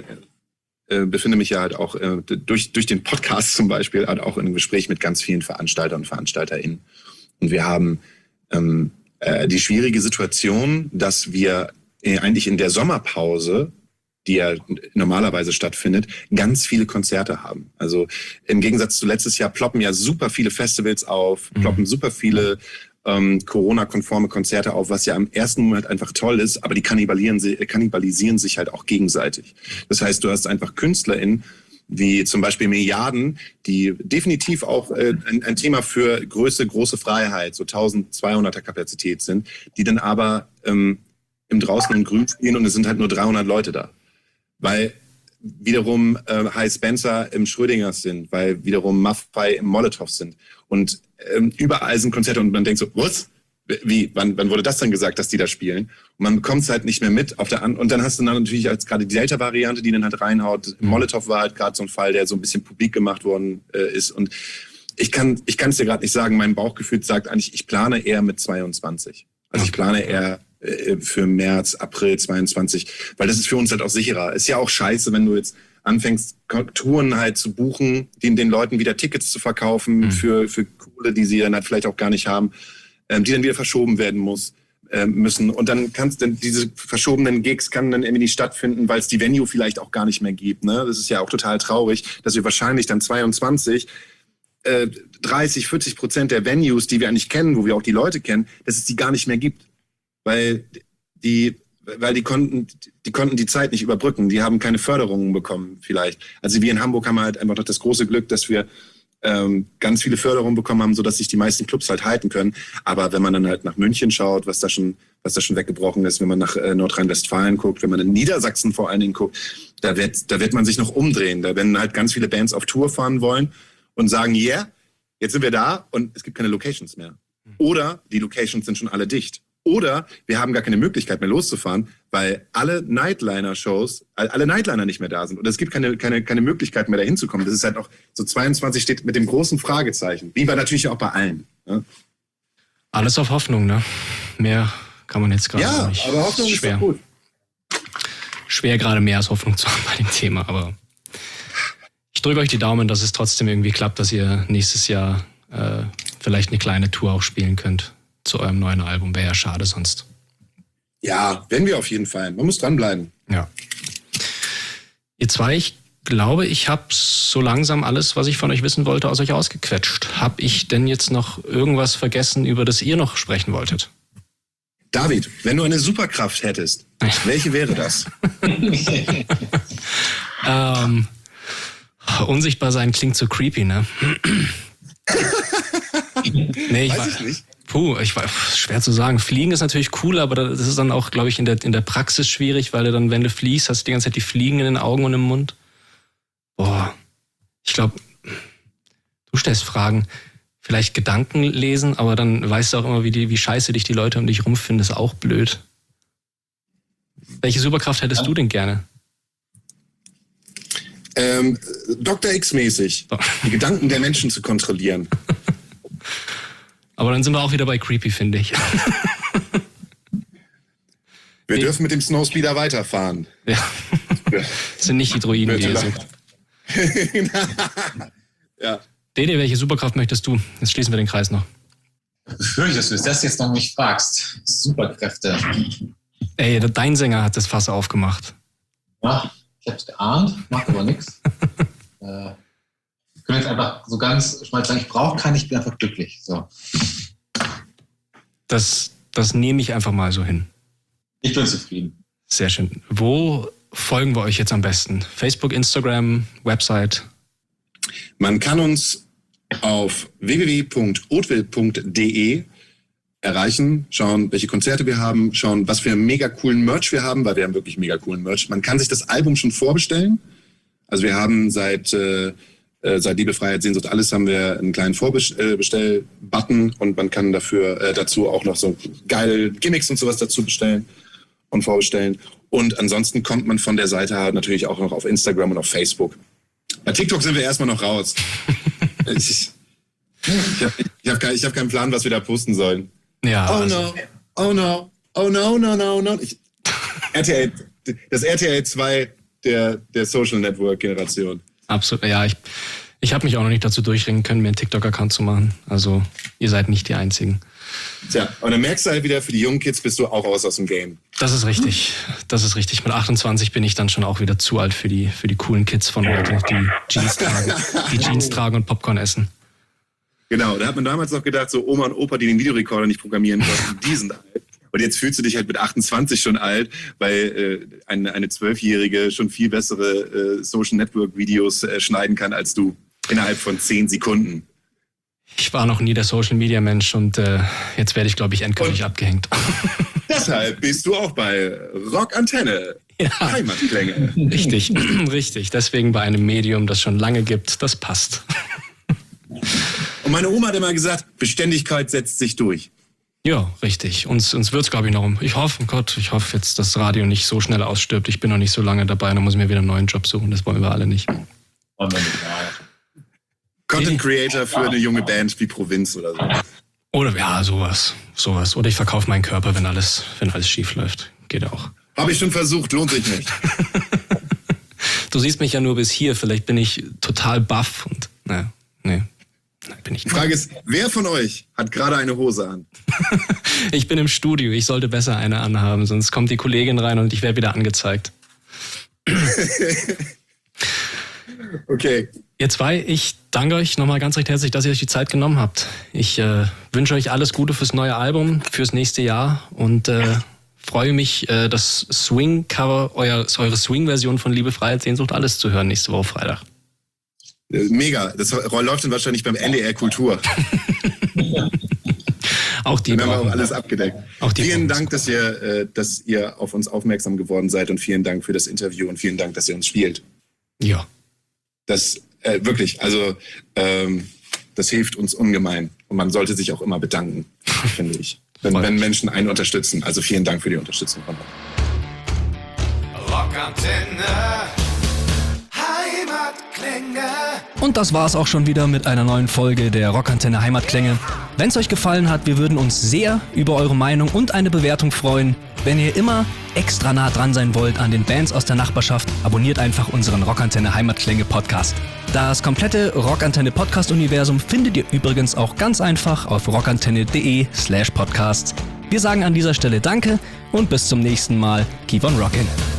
äh, befinde mich ja halt auch äh, durch, durch den Podcast zum Beispiel halt auch in einem Gespräch mit ganz vielen Veranstaltern und VeranstalterInnen. Und wir haben ähm, äh, die schwierige Situation, dass wir äh, eigentlich in der Sommerpause, die ja normalerweise stattfindet, ganz viele Konzerte haben. Also im Gegensatz zu letztes Jahr ploppen ja super viele Festivals auf, ploppen mhm. super viele ähm, Corona-konforme Konzerte auf, was ja im ersten Moment einfach toll ist, aber die kannibalisieren, kannibalisieren sich halt auch gegenseitig. Das heißt, du hast einfach KünstlerInnen, wie zum Beispiel Milliarden, die definitiv auch äh, ein, ein Thema für Größe, große Freiheit, so eintausendzweihunderter Kapazität sind, die dann aber ähm, im Draußen in Grün spielen und es sind halt nur dreihundert Leute da. Weil wiederum äh, High Spencer im Schrödingers sind, weil wiederum Maffei im Molotow sind. Und ähm, überall sind Konzerte und man denkt so, was? Wie, wann, wann wurde das dann gesagt, dass die da spielen? Und man bekommt es halt nicht mehr mit. Auf der An- und dann hast du dann natürlich als gerade die Delta-Variante, die dann halt reinhaut. Molotow war halt gerade so ein Fall, der so ein bisschen publik gemacht worden äh, ist. Und ich kann ich kann es dir gerade nicht sagen, mein Bauchgefühl sagt eigentlich, ich plane eher mit zweiundzwanzig. Also ich plane eher für März, April zweiundzwanzig, weil das ist für uns halt auch sicherer. Ist ja auch scheiße, wenn du jetzt anfängst, Touren halt zu buchen, den, den Leuten wieder Tickets zu verkaufen mhm. für, für Kohle, die sie dann halt vielleicht auch gar nicht haben, ähm, die dann wieder verschoben werden muss, äh, müssen. Und dann kannst du diese verschobenen Gigs kann dann irgendwie nicht stattfinden, weil es die Venue vielleicht auch gar nicht mehr gibt. Ne? Das ist ja auch total traurig, dass wir wahrscheinlich dann zweiundzwanzig äh, dreißig, vierzig Prozent der Venues, die wir eigentlich kennen, wo wir auch die Leute kennen, dass es die gar nicht mehr gibt. Weil die, weil die konnten, die konnten die Zeit nicht überbrücken. Die haben keine Förderungen bekommen, vielleicht. Also wir in Hamburg haben halt einfach noch das große Glück, dass wir ähm, ganz viele Förderungen bekommen haben, sodass sich die meisten Clubs halt halten können. Aber wenn man dann halt nach München schaut, was da schon, was da schon weggebrochen ist, wenn man nach äh, Nordrhein-Westfalen guckt, wenn man in Niedersachsen vor allen Dingen guckt, da wird, da wird man sich noch umdrehen. Da werden halt ganz viele Bands auf Tour fahren wollen und sagen, yeah, jetzt sind wir da und es gibt keine Locations mehr. Oder die Locations sind schon alle dicht. Oder wir haben gar keine Möglichkeit mehr loszufahren, weil alle Nightliner-Shows, alle Nightliner nicht mehr da sind. Und es gibt keine, keine, keine Möglichkeit mehr, da hinzukommen. Das ist halt auch, so zweiundzwanzig steht mit dem großen Fragezeichen. Wie bei natürlich auch bei allen. Ne? Alles auf Hoffnung, ne? Mehr kann man jetzt gerade ja, nicht. Ja, aber Hoffnung ist schwer. Doch gut. Schwer gerade mehr als Hoffnung zu haben bei dem Thema, aber ich drücke euch die Daumen, dass es trotzdem irgendwie klappt, dass ihr nächstes Jahr äh, vielleicht eine kleine Tour auch spielen könnt. Zu eurem neuen Album. Wäre ja schade sonst. Ja, werden wir auf jeden Fall. Man muss dranbleiben. Ja. Ihr zwei, ich glaube, ich habe so langsam alles, was ich von euch wissen wollte, aus euch ausgequetscht. Habe ich denn jetzt noch irgendwas vergessen, über das ihr noch sprechen wolltet? David, wenn du eine Superkraft hättest, welche wäre das? ähm, unsichtbar sein klingt so creepy, ne? nee, ich Weiß war, ich nicht. Puh, ich war, schwer zu sagen. Fliegen ist natürlich cool, aber das ist dann auch, glaube ich, in der, in der Praxis schwierig, weil du dann, wenn du fliegst, hast du die ganze Zeit die Fliegen in den Augen und im Mund. Boah, ich glaube, du stellst Fragen. Vielleicht Gedanken lesen, aber dann weißt du auch immer, wie, die, wie scheiße dich die Leute um dich rumfinden. Das ist auch blöd. Welche Superkraft hättest ja. du denn gerne? Ähm, Doktor X-mäßig. Die Gedanken der Menschen zu kontrollieren. Aber dann sind wir auch wieder bei creepy, finde ich. Wir dürfen mit dem Snowspeeder weiterfahren. Ja. Das sind nicht die Droiden, die ihr sucht. Ja. Dede, welche Superkraft möchtest du? Jetzt schließen wir den Kreis noch. Befürchte, dass du das jetzt noch nicht fragst. Superkräfte. Ey, dein Sänger hat das Fass aufgemacht. Ja, ich hab's geahnt, macht aber nichts. äh, ich kann jetzt einfach so ganz schmal sagen, ich brauche keinen, ich bin einfach glücklich. So. Das, das nehme ich einfach mal so hin. Ich bin zufrieden. Sehr schön. Wo folgen wir euch jetzt am besten? Facebook, Instagram, Website? Man kann uns auf w w w punkt oatville punkt d e erreichen, schauen, welche Konzerte wir haben, schauen, was für einen mega coolen Merch wir haben, weil wir haben wirklich mega coolen Merch. Man kann sich das Album schon vorbestellen. Also wir haben seit, äh, seit Liebe, Freiheit, Sehnsucht, alles haben wir einen kleinen Vorbestell-Button und man kann dafür äh, dazu auch noch so geile Gimmicks und sowas dazu bestellen und vorbestellen. Und ansonsten kommt man von der Seite halt natürlich auch noch auf Instagram und auf Facebook. Bei TikTok sind wir erstmal noch raus. ich ich habe ich hab kein, ich hab keinen Plan, was wir da posten sollen. Ja. Oh also. no, oh no, oh no, no, no, no. Ich, R T L, das R T L zwei der, der Social Network Generation. Absolut, ja. Ich, ich habe mich auch noch nicht dazu durchringen können, mir einen TikTok-Account zu machen. Also ihr seid nicht die Einzigen. Tja, und dann merkst du halt wieder, für die jungen Kids bist du auch raus aus dem Game. Das ist richtig. Das ist richtig. Mit achtundzwanzig bin ich dann schon auch wieder zu alt für die, für die coolen Kids von heute, die Jeans tragen, die Jeans tragen und Popcorn essen. Genau, da hat man damals noch gedacht, so Oma und Opa, die den Videorekorder nicht programmieren konnten, die sind alt. Und jetzt fühlst du dich halt mit achtundzwanzig schon alt, weil äh, eine, eine Zwölfjährige schon viel bessere äh, Social Network Videos äh, schneiden kann als du. Innerhalb von zehn Sekunden. Ich war noch nie der Social Media Mensch und äh, jetzt werde ich, glaube ich, endgültig und abgehängt. Deshalb bist du auch bei Rock Antenne. Ja. Heimatklänge. Richtig, richtig. Deswegen bei einem Medium, das schon lange gibt, das passt. Und meine Oma hat immer gesagt, Beständigkeit setzt sich durch. Ja, richtig. Uns, uns wird es, glaube ich, noch um. Ich hoffe, oh Gott, ich hoffe jetzt, dass das Radio nicht so schnell ausstirbt. Ich bin noch nicht so lange dabei, dann muss ich mir wieder einen neuen Job suchen. Das wollen wir alle nicht. Content Creator für eine junge Band wie Provinz oder so. Oder ja, sowas. sowas. Oder ich verkaufe meinen Körper, wenn alles, wenn alles schief läuft. Geht auch. Habe ich schon versucht, lohnt sich nicht. Du siehst mich ja nur bis hier. Vielleicht bin ich total baff und naja, nee. Nein, bin ich nicht. Die Frage ist, wer von euch hat gerade eine Hose an? Ich bin im Studio, ich sollte besser eine anhaben, sonst kommt die Kollegin rein und ich werde wieder angezeigt. Okay. Ihr zwei, ich danke euch nochmal ganz recht herzlich, dass ihr euch die Zeit genommen habt. Ich äh, wünsche euch alles Gute fürs neue Album, fürs nächste Jahr und äh, freue mich, äh, das Swing-Cover, euer, eure Swing-Version von Liebe, Freiheit, Sehnsucht, alles zu hören nächste Woche Freitag. Mega. Das läuft dann wahrscheinlich beim N D R Kultur. Auch die dann haben wir auch alles abgedeckt. Auch die vielen Dank, dass ihr, dass ihr auf uns aufmerksam geworden seid und vielen Dank für das Interview und vielen Dank, dass ihr uns spielt. Ja. Das äh, wirklich, also ähm, das hilft uns ungemein und man sollte sich auch immer bedanken, finde ich, wenn, wenn Menschen einen unterstützen. Also vielen Dank für die Unterstützung von euch. Rockantenne. Heimatklänge. Und das war's auch schon wieder mit einer neuen Folge der Rockantenne Heimatklänge. Wenn es euch gefallen hat, wir würden uns sehr über eure Meinung und eine Bewertung freuen. Wenn ihr immer extra nah dran sein wollt an den Bands aus der Nachbarschaft, abonniert einfach unseren Rockantenne Heimatklänge Podcast. Das komplette Rockantenne Podcast Universum findet ihr übrigens auch ganz einfach auf rockantenne.de slash podcasts. Wir sagen an dieser Stelle Danke und bis zum nächsten Mal. Keep on rockin'.